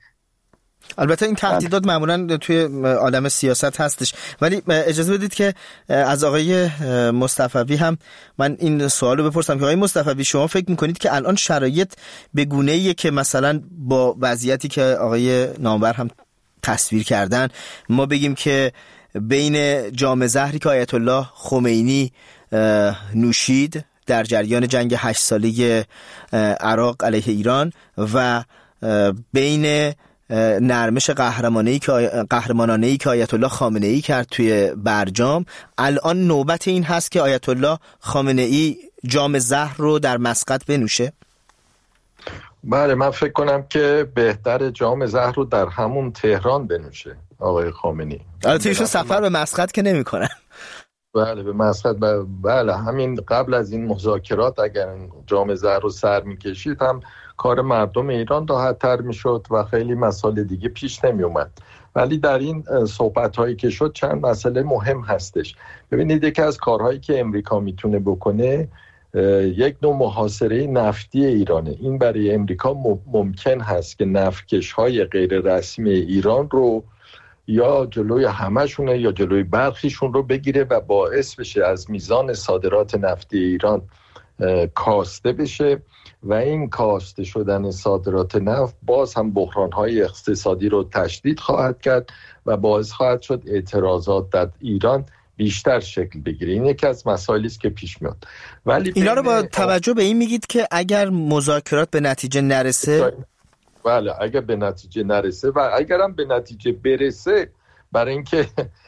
البته این تهدیدات معمولا توی عالم سیاست هستش، ولی اجازه بدید که از آقای مصطفوی هم من این سوالو بپرسم که آقای مصطفوی شما فکر میکنید که الان شرایط به گونه‌ایه که مثلا با وضعیتی که آقای نامور هم تصویر کردن ما بگیم که بین جام زهری که آیت الله خمینی نوشید در جریان جنگ هشت ساله عراق علیه ایران و بین نرمش قهرمانه‌ای که قهرمانانه‌ای که آیت الله خامنه‌ای کرد توی برجام، الان نوبت این هست که آیت الله خامنه‌ای جام زهر رو در مسقط بنوشه؟ بله، من فکر کنم که بهتر جام زهر رو در همون تهران بنوشه آقای خامنه‌ای. البته ایشون سفر به مسقط که نمی‌کنن. بله به مسقط. بله همین قبل از این مذاکرات اگر جام زهر رو سر می‌کشید هم کار مردم ایران راحت‌تر می‌شد و خیلی مسائل دیگه پیش نمی‌اومد. ولی در این صحبت‌هایی که شد چند مسئله مهم هستش. ببینید یکی از کارهایی که امریکا میتونه بکنه یک نوع محاصره نفتی ایرانه. این برای امریکا ممکن هست که نفتکش‌های غیر رسمی ایران رو یا جلوی همه‌شونه یا جلوی برخیشون رو بگیره و باعث بشه از میزان صادرات نفتی ایران کاسته بشه و این کاسته شدن صادرات نفت باز هم بحران‌های اقتصادی رو تشدید خواهد کرد و باعث خواهد شد اعتراضات در ایران بیشتر شکل بگیره. این یکی از مسائلی است که پیش میاد. ولی اینا رو با توجه به این میگید که اگر مذاکرات به نتیجه نرسه، بله اگر به نتیجه نرسه و اگرم به نتیجه برسه، برای اینکه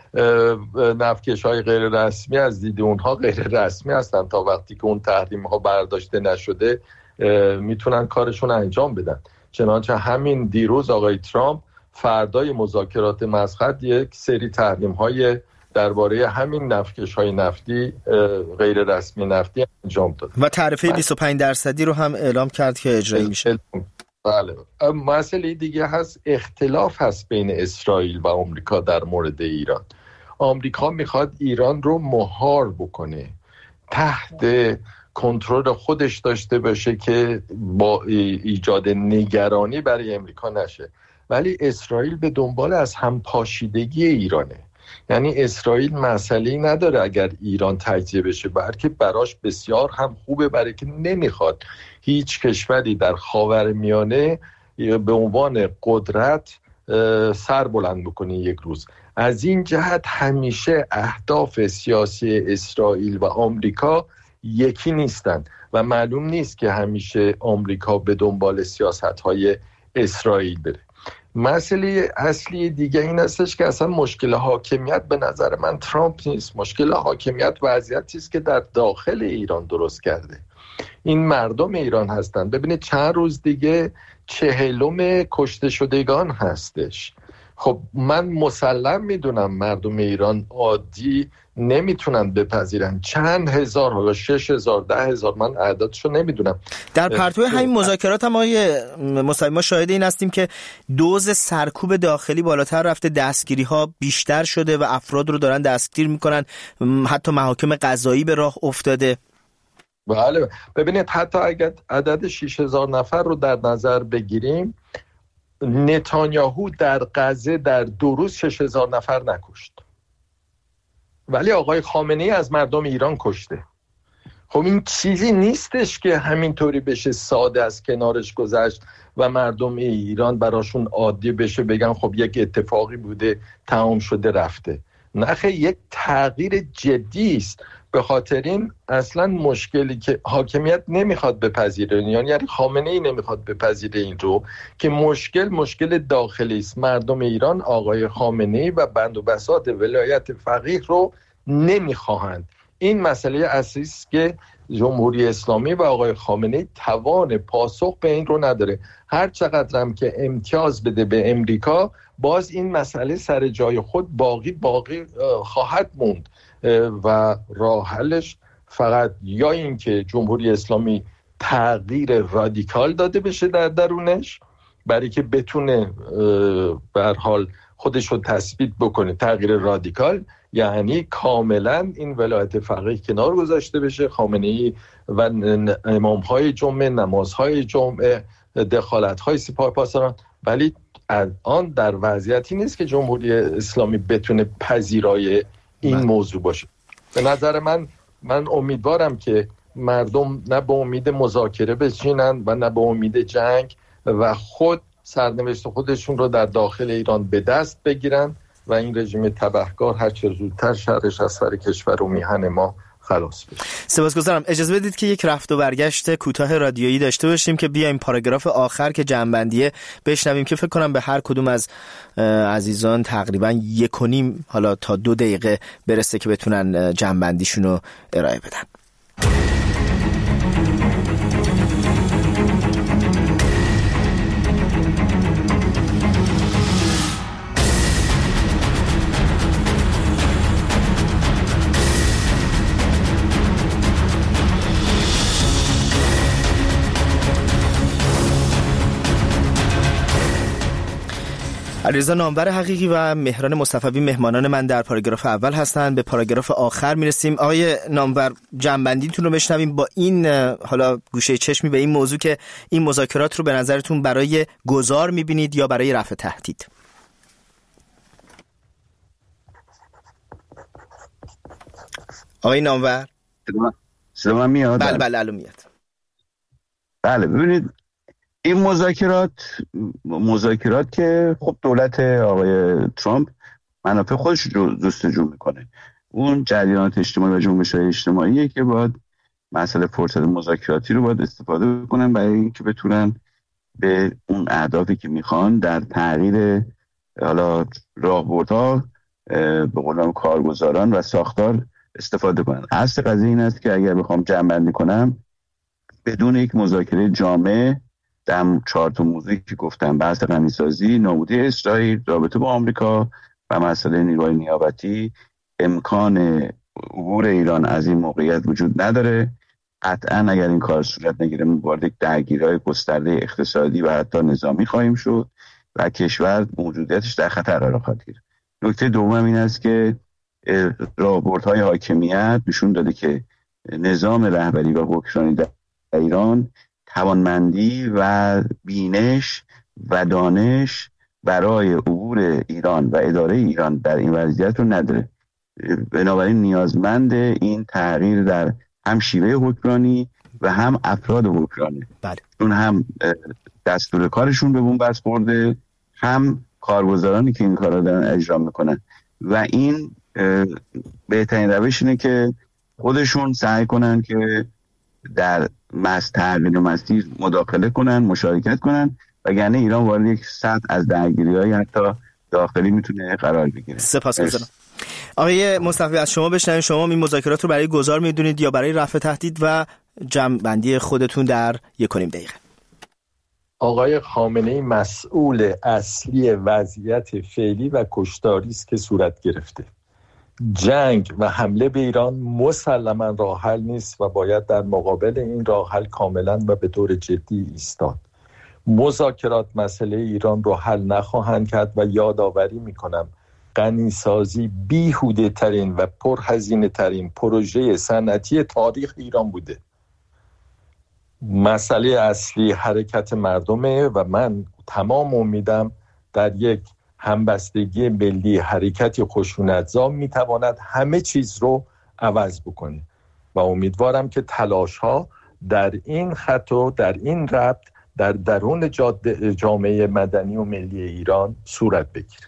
نفتکش‌های غیر رسمی از دید اونها غیر رسمی هستن تا وقتی که اون تحریم‌ها برداشته نشده میتونن کارشون انجام بدن. چنانچه همین دیروز آقای ترامپ فردای مذاکرات مسقط یک سری تحریم‌های درباره همین نفتکش‌های نفتی غیر رسمی نفتی انجام داد و تعرفه بیست و پنج درصدی رو هم اعلام کرد که اجرایی میشه. بله. مسئله دیگه هست، اختلاف هست بین اسرائیل و آمریکا در مورد ایران. آمریکا میخواد ایران رو مهار بکنه، تحت کنترل خودش داشته باشه که با ایجاد نگرانی برای امریکا نشه. ولی اسرائیل به دنبال از همپاشیدگی ایرانه. یعنی اسرائیل مسئله‌ای نداره اگر ایران تجزیه بشه، بلکه براش بسیار هم خوبه، برای که نمیخواد هیچ کشوری در خاورمیانه به عنوان قدرت سر بلند بکنه یک روز. از این جهت همیشه اهداف سیاسی اسرائیل و آمریکا یکی نیستن و معلوم نیست که همیشه آمریکا به دنبال سیاست‌های اسرائیل بره. مسئله اصلی دیگه این هستش که اصلا مشکل حاکمیت به نظر من ترامپ نیست. مشکل حاکمیت وضعیتی است که در داخل ایران درست کرده. این مردم ایران هستن. ببینید چند روز دیگه چهلم کشته شدگان هستش. خب من مسلم میدونم مردم ایران عادی نمیتونن بپذیرن چند هزار یا شش هزار ده هزار، من اعدادشو نمیدونم. در پرتو همین مذاکرات هم آیه ما شاهد این هستیم که دوز سرکوب داخلی بالاتر رفته، دستگیری ها بیشتر شده و افراد رو دارن دستگیر میکنن، حتی محاکم قضایی به راه افتاده. بله ببینید حتی اگر عدد شش هزار نفر رو در نظر بگیریم، نتانیاهو در غزه در دو روز شش هزار نفر نکشت، ولی آقای خامنه‌ای از مردم ایران کشته. خب این چیزی نیستش که همینطوری بشه ساده از کنارش گذشت و مردم ایران براشون عادی بشه بگن خب یک اتفاقی بوده تمام شده رفته. نه، یک تغییر جدی است. به خاطر این اصلا مشکلی که حاکمیت نمیخواد بپذیره، یعنی خامنه‌ای نمیخواد بپذیره این رو که مشکل مشکل داخلی است. مردم ایران آقای خامنه‌ای و بند و بساط ولایت فقیه رو نمیخواهند. این مسئله اصلی است که جمهوری اسلامی و آقای خامنه‌ای توان پاسخ به این رو نداره. هر چقدر هم که امتیاز بده به امریکا، باز این مسئله سر جای خود باقی باقی خواهد موند و راه حلش فقط یا این که جمهوری اسلامی تغییر رادیکال داده بشه در درونش برای که بتونه به هر حال خودش رو تثبیت بکنه. تغییر رادیکال یعنی کاملا این ولایت فقیه کنار گذاشته بشه، خامنه‌ای و امام‌های جمعه، نمازهای جمعه، دخالت‌های سپاه پاسداران. ولی الان در وضعیتی نیست که جمهوری اسلامی بتونه پذیرای این من. موضوع باشه. به نظر من من امیدوارم که مردم نه به امید مذاکره بشینن و نه به امید جنگ و خود سرنوشت خودشون رو در داخل ایران به دست بگیرن و این رژیم تبهکار هر چه زودتر شرش از سر کشور و میهن ما خلاص بشه. سپاسگزارم. اجازه بدید که یک رفت و برگشت کوتاه رادیویی داشته باشیم که بیایم پاراگراف آخر که جنبندیه بشنویم که فکر کنم به هر کدوم از عزیزان تقریبا یک و نیم حالا تا دو دقیقه برسه که بتونن جنبندیشون رو ارائه بدن. علیرضا نامور حقیقی و مهران مصطفی مهمانان من در پاراگراف اول هستند. به پاراگراف آخر میرسیم. آقای نامور، جنبندیتون رو بشنویم با این حالا گوشه چشمی به این موضوع که این مذاکرات رو به نظرتون برای گذار میبینید یا برای رفع تهدید؟ آقای نامور صدا من میاد؟ بله بله الان میاد. بله ببینید این مذاکرات مذاکرات که خب دولت آقای ترامپ منافع خودش رو جستجو میکنه. اون جریانات اجتماعی و جنبش‌های اجتماعیه که باید مسئله فرصت مذاکراتی رو باید استفاده کنن برای اینکه بتونن به اون اهدافی که میخوان در تغییر حالا راهبردها به قول کارگزاران و ساختار استفاده کنن. اصل قضیه این است که اگر بخوام جمع‌بندی کنم، بدون یک مذاکره جامع در چهار تا موضوعی که گفتم، بحث غنیسازی، نابودی اسرائیل، رابطه با آمریکا و مسئله نیروهای نیابتی، امکان عبور ایران از این موقعیت وجود نداره. قطعا اگر این کار صورت نگیره وارد یک درگیری‌های گسترده اقتصادی و حتی نظامی خواهیم شد و کشور موجودیتش در خطر قرار خواهد گرفت. نکته دوم این است که راهبردهای حاکمیت نشون داده که نظام رهبری و حکمرانی در ایران توانمندی و بینش و دانش برای عبور ایران و اداره ایران در این وضعیت رو نداره. بنابراین نیازمند این تغییر در هم شیوه حکمرانی و هم افراد حکمرانی. بله. اون هم دستور کارشون به بنبست خورده، هم کارگزارانی که این کار رو دارن اجرا میکنن و این بهترین روش اینه که خودشون سعی کنن که در مس تغییر مسیر مداخله کنن، مشارکت کنن، وگرنه ایران وارد یک سطح از درگیری‌های حتی داخلی میتونه قرار بگیره. سپاسگزارم. آقای مصطفی از شما بشنویم، شما این مذاکرات رو برای گذار میدونید یا برای رفع تهدید و جمع‌بندی خودتون در یک و نیم دقیقه؟ آقای خامنه‌ای مسئول اصلی وضعیت فعلی و کشتاری است که صورت گرفته. جنگ و حمله به ایران مسلماً راه حل نیست و باید در مقابل این راه حل کاملاً و به طور جدی ایستاد. مذاکرات مسئله ایران رو حل نخواهند کرد و یادآوری میکنم غنیسازی بیهوده ترین و پرهزینه ترین پروژه صنعتی تاریخ ایران بوده. مسئله اصلی حرکت مردمه و من تمام امیدم در یک همبستگی ملی، حرکتی خشونت‌زا میتواند همه چیز رو عوض بکنه و امیدوارم که تلاش‌ها در این خط و در این ربط در درون جامعه مدنی و ملی ایران صورت بگیره.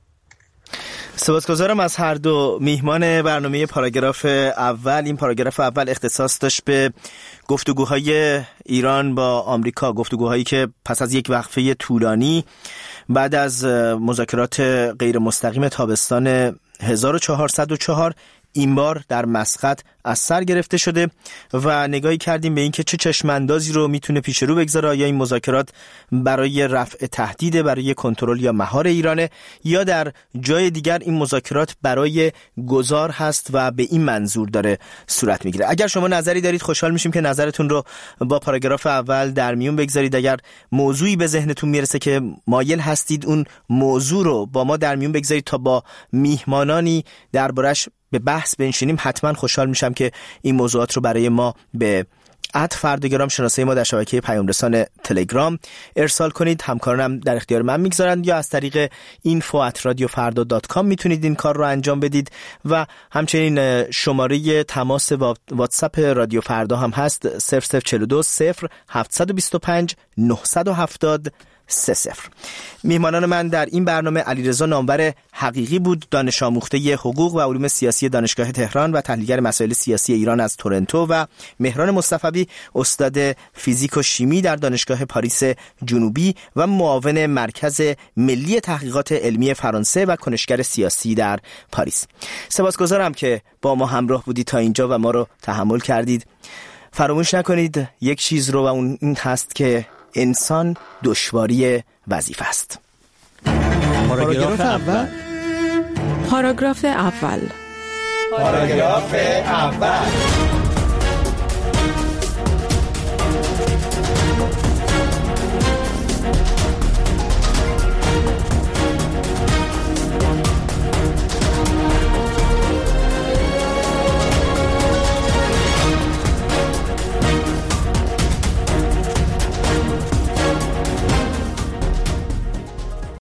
سپاسگزارم از هر دو میهمان برنامه پاراگراف اول. این پاراگراف اول اختصاص داشت به گفتگوهای ایران با آمریکا، گفتگوهایی که پس از یک وقفه طولانی بعد از مذاکرات غیر مستقیم تابستان هزار و چهارصد و چهار این بار در مسقط از سر گرفته شده و نگاهی کردیم به اینکه چه چشماندازی رو میتونه پیش رو بگذاره. آیا این مذاکرات برای رفع تهدید، برای کنترل یا مهار ایرانه، یا در جای دیگر این مذاکرات برای گذار هست و به این منظور داره صورت میگیره. اگر شما نظری دارید خوشحال میشیم که نظرتون رو با پاراگراف اول در میون بگذارید. اگر موضوعی به ذهنتون میرسه که مایل هستید اون موضوع رو با ما در میون بگذارید تا با میهمانانی دربارش به بحث بنشینیم، حتما خوشحال میشم که این موضوعات رو برای ما به ات فردگرام شناسه ما در شبکه پیام رسان تلگرام ارسال کنید. همکارانم در اختیار من میگذارند، یا از طریق اینفو ات رادیو فردا دات کام میتونید این کار رو انجام بدید و همچنین شماره تماس واتساپ رادیو فردا هم هست صفر صفر چهل و دو صفر هفتصد و بیست و پنج نهصد و هفتاد سه صفر. میهمانان من در این برنامه علیرضا نامور حقیقی بود، دانش آموخته حقوق و علوم سیاسی دانشگاه تهران و تحلیلگر مسائل سیاسی ایران از تورنتو، و مهران مصطفی استاد فیزیک و شیمی در دانشگاه پاریس جنوبی و معاون مرکز ملی تحقیقات علمی فرانسه و کنشگر سیاسی در پاریس. سپاسگزارم که با ما همراه بودید تا اینجا و ما رو تحمل کردید. فراموش نکنید یک چیز رو، و اون این هست که انسان دشواری وظیفه است. پاراگراف اول پاراگراف اول پاراگراف اول